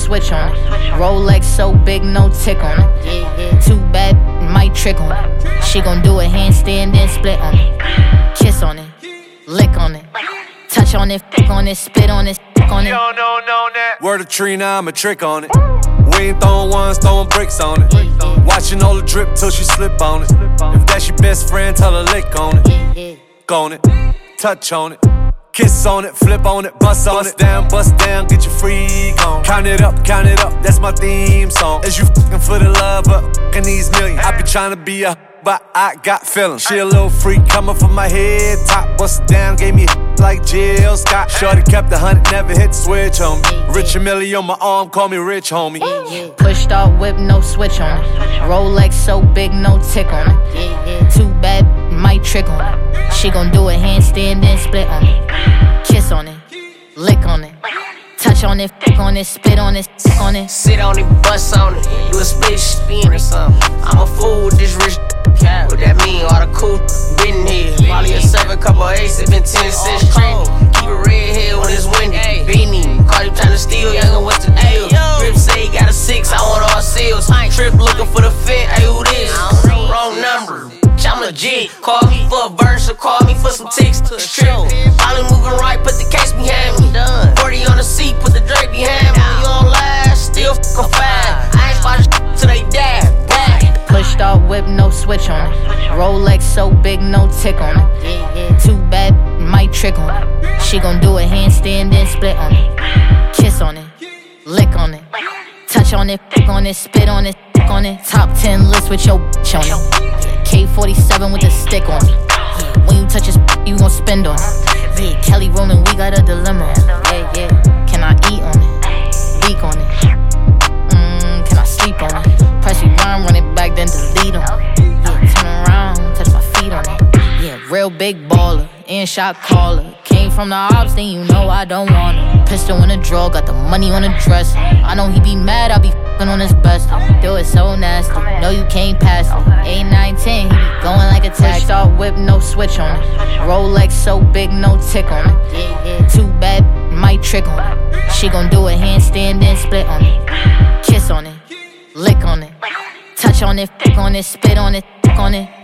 switch on it. Rolex so big, no tick on it. Too bad, might trick on it. She gon' do a handstand, then split on it. Kiss on it, lick on it. Touch on it, fuck on it, spit on it, fuck on it. You don't know that. Word of Trina, I'm a trick on it. We ain't throwing ones, throwing bricks on it. Watching all the drip till she slip on it. If that's your best friend, tell her lick on it. Go on it, touch on it. Kiss on it, flip on it, bust down, get your freak on. Count it up, that's my theme song. As you fucking for the love up, fucking these millions. I be trying to be a, but I got feelings. She a little freak coming from my head top. Bust down, gave me a like Jill Scott. Shorty kept 100, never hit the switch on me. Rich and Millie on my arm, call me rich homie. Pushed off whip, no switch on it. Rolex so big, no tick on it. Too bad, might trick on it. She gon' do a handstand, then split on it. Kiss on it, lick on it. Touch on it, fuck on it, spit on it, suck on it. Sit on it, bust on it, do a split spin or something. I'm a fool with this rich cat. What that mean? All the cool been here. Probably a 7, couple aces, been 10 cents straight. Keep it red here when it's windy. Beanie, call you tryna steal, youngin', what's the deal? Rip say he got a 6, I want all seals. Trip looking for the fit, hey, who this? Wrong number. I'm legit. Call me for a verse or call me for some ticks to the trip. Finally moving right, put the case behind me. 40 on the seat, put the Drake behind me. You don't last, still f***ing fine. I ain't spot till they die. Pushed off whip, no switch on it. Rolex so big, no tick on it. Too bad, might trick on it. She gon' do a handstand, then split on it. Kiss on it, lick on it. Touch on it, fuck on it, spit on it, fuck on it. Top 10 list with your bitch on it. K-47 with a stick on it. When you touch his you gon' spend on it. Yeah, Kelly Rowland, we got a dilemma. Yeah. Can I eat on it? Leak on it? Can I sleep on it? Press rewind, run it back, then delete on it. Yeah, turn around, touch my feet on it. Yeah, real big baller, in shot caller. Came from the ops, then you know I don't want it. Pistol in the drawer, got the money on the dresser. I know he be mad, I be f***ing on his best. Do it so nasty, no you can't pass it. 8, 9, 10, he be going like a taxi. Pushed off whip, no switch on it. Rolex so big, no tick on it. Too bad, might trick on it. She gon' do a handstand, then split on it. Kiss on it, lick on it. Touch on it, fuck on it, spit on it, fuck on it.